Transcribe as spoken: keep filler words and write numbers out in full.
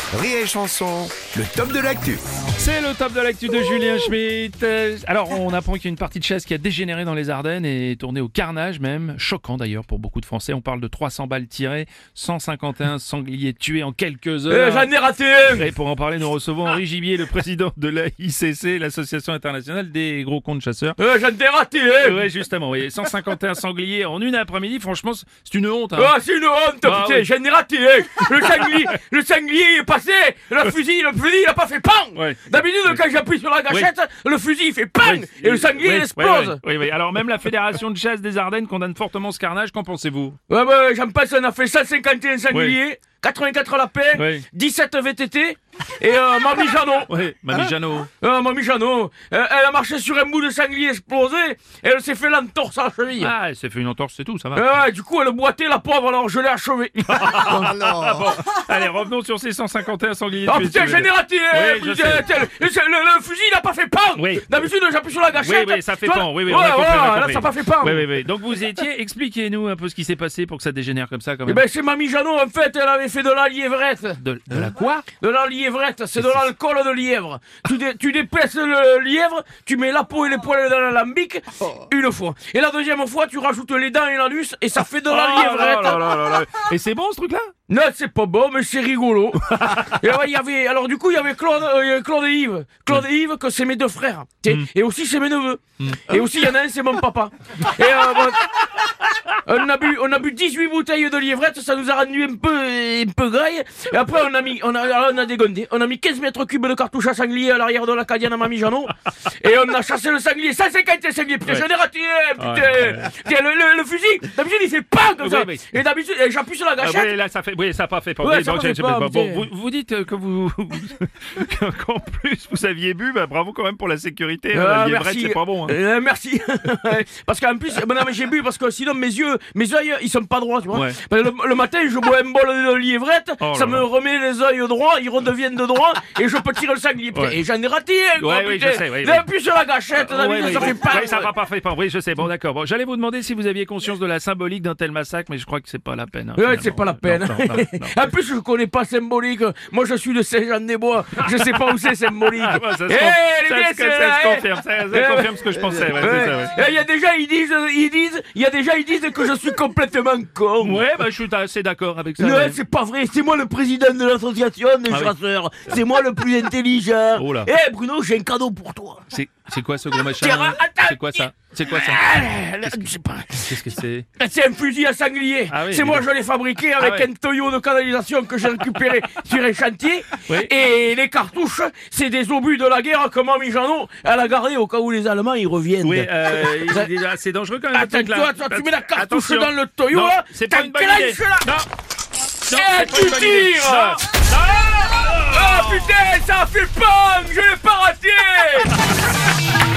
Rire et Chanson, le top de l'actu. C'est le top de l'actu de Julien Schmitt. Alors, on apprend qu'il y a une partie de chasse qui a dégénéré dans les Ardennes et tourné au carnage même. Choquant d'ailleurs pour beaucoup de Français. On parle de trois cents balles tirées, cent cinquante et un sangliers tués en quelques heures. Eh, j'en ai raté un. Et pour en parler, nous recevons Henri Gibier, le président de l'A I C C, l'Association internationale des gros cons de chasseurs. Eh, j'en ai raté un. Ouais, justement, oui. cent cinquante et un sangliers en une après-midi, franchement, c'est une honte. Hein. Ah, c'est une honte, Ah, putain, oui. j'en ai raté un. Le sanglier, le sanglier est passé, le fusil, le fusil, il a pas fait pan. Ouais. D'habitude, Oui. quand j'appuie sur la gâchette, le fusil, il fait pan, Oui. et le sanglier, Oui, il explose. Oui, oui, oui. Alors, même la Fédération de chasse des Ardennes condamne fortement ce carnage. Qu'en pensez-vous? Ouais, bah, j'en passe, on a fait cent cinquante et un sangliers, quatre-vingt-quatre lapins, Oui. dix-sept V T T, et euh, Mamie Jeannot. Oui, Mamie Jeannot. Euh, Mamie Jeannot, euh, elle a marché sur un bout de sanglier explosé, et elle s'est fait l'entorse à la cheville. Ah, elle s'est fait une entorse, c'est tout, ça va. Euh, ouais, du coup, elle boitait la pauvre, alors je l'ai achevée. Ah bon, allez, revenons sur ces cent cinquante et un sangliers Oh tués. putain, si vous j'en ai voulez. raté Oui, hein, je putain, sais. tiens, le, le- le fusil, il a pas fait pan. Oui. D'habitude, j'appuie sur la gâchette. Oui, oui, ça fait Tu vois, pan. Oui, oui, ouais, on a compris, voilà, on a là, compris. ça a pas fait pan. Oui, oui, oui. Donc vous étiez, expliquez-nous un peu ce qui s'est passé pour que ça dégénère comme ça, quand Eh même. ben, c'est Mamie Jeannot, en fait, elle avait fait de la lièvrette. De, de la quoi? De la lièvrette, c'est de l'alcool de lièvre. Tu, dé, tu déplaces le lièvre, tu mets la peau et les poils dans l'alambic, une fois. Et la deuxième fois, tu rajoutes les dents et l'anus, et ça fait de la Oh lièvrette. là là là là. Et c'est bon ce truc-là? Non, c'est pas bon, mais c'est rigolo. Et ouais, il y avait, alors du coup, il y avait Claude, euh, il y avait Claude et Yves. Claude et Yves, que c'est mes deux frères. Tu sais, Et aussi, c'est mes neveux. Et aussi, il y en a un, c'est mon papa. Et euh, bon, on a bu, on a bu dix-huit bouteilles de lièvrette, ça nous a rendu un peu, un peu graille. Et après, on a mis, on a, alors, on a dégondé. On a mis quinze mètres cubes de cartouches à sanglier à l'arrière de la Cadienne à Mamie Jeannot. Et on a chassé le sanglier, cent cinquante sangliers. Putain, Ouais. j'en ai raté un, putain. Ouais, ouais, ouais. Tiens, le, le, le fusil, d'habitude, il fait pas comme ça. Oui, oui. Et d'habitude, et j'appuie sur la Ah, gâchette. oui, là, ça fait, oui, ça n'a pas fait. Pas. Ouais, Oui, ça donc, pas fait j'ai- pas, bon, putain. vous, vous dites euh, que vous, qu'en plus vous aviez bu, bah, bravo quand même pour la sécurité. hein, Ah, la lièvrette, merci. c'est pas bon. Hein. Euh, merci. Parce qu'en plus, ben non, mais j'ai bu parce que sinon mes yeux, mes yeux, ils sont pas droits, tu vois. Ouais. Ben, le, le matin, je bois un bol de lièvrette, Oh ça là me là. remet les yeux droits, ils redeviennent de droit, et je peux tirer le sanglier. Putain, Ouais. Et j'en ai raté un, quoi, Ouais, oui, putain. je sais, oui, oui. J'appuie sur la gâchette, Ouais, d'habitude, oui, ça oui. fait pas. Oui, ça va pas fait pas. Oui, je sais. Bon, d'accord. Bon, j'allais vous demander si vous aviez conscience de la symbolique d'un tel massacre, mais je crois que c'est pas la peine. hein, Ouais, finalement. c'est pas la peine. Non, non, non, non. En plus, je connais pas symbolique. Moi, je suis de Saint-Jean-des-Bois. Je sais pas où c'est symbolique. Ah, bon, ça se Eh, con- les ça gars, se- c'est ça là, se eh. confirme. Ça, ça Eh, confirme ce que je pensais. Ouais, c'est Ouais. ça, ouais. Et il y a déjà, ils disent, ils disent, il y a déjà, ils disent que je suis complètement con. Ouais, bah, je suis assez d'accord avec ça. Non, ouais. c'est pas vrai, c'est moi le président de l'association des Ah oui. chasseurs. C'est moi le plus intelligent. Oh là. Eh Bruno, j'ai un cadeau pour toi. C'est, c'est quoi ce gros machin? Tiens, là attends, C'est quoi ça? C'est quoi ça? Ah, là, je sais pas. Qu'est-ce que c'est? C'est un fusil à sanglier. Ah oui, c'est moi, évidemment. je l'ai fabriqué avec Ah ouais. un tuyau de canalisation que j'ai récupéré sur un chantier. Oui. Et les cartouches, c'est des obus de la guerre que Mamie Jeannot, elle a gardé au cas où les Allemands ils reviennent. Oui, euh, il est déjà assez dangereux quand même. Attends, le truc, toi, là. toi, tu mets la cartouche Attention. dans le tuyau, Non, là, c'est pas une bonne t'enclenches idée. là. Non, non, Eh, c'est pas une tu bonne idée. tires. Non, Ah putain, ça a fait pang, je l'ai pas raté.